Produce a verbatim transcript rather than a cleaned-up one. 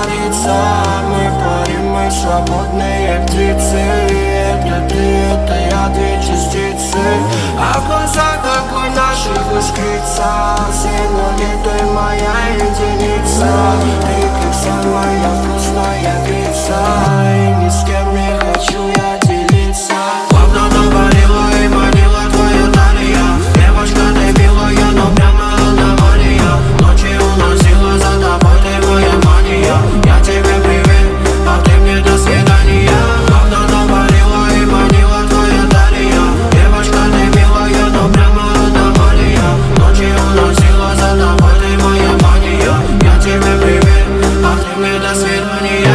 творится. Мы парим, мы свободные птицы. Это ты, это я, две частицы. А в глазах огонь наших искрится. Сегодня ты моя единица. Ты как самая вкусная пицца. И ни с кем не хочу я делиться. Плавно навалила и манила твоя талия. Девочка, ты милая, но прямо аномалия. Ночи уносила за тобой, ты моя мания. Я тебе привет, а ты мне до свидания. Плавно навалила и манила твоя талия. Девочка, ты милая, но прямо аномалия. Ночи уносила за тобой, ты моя мания. Я тебе привет, а ты мне до свидания.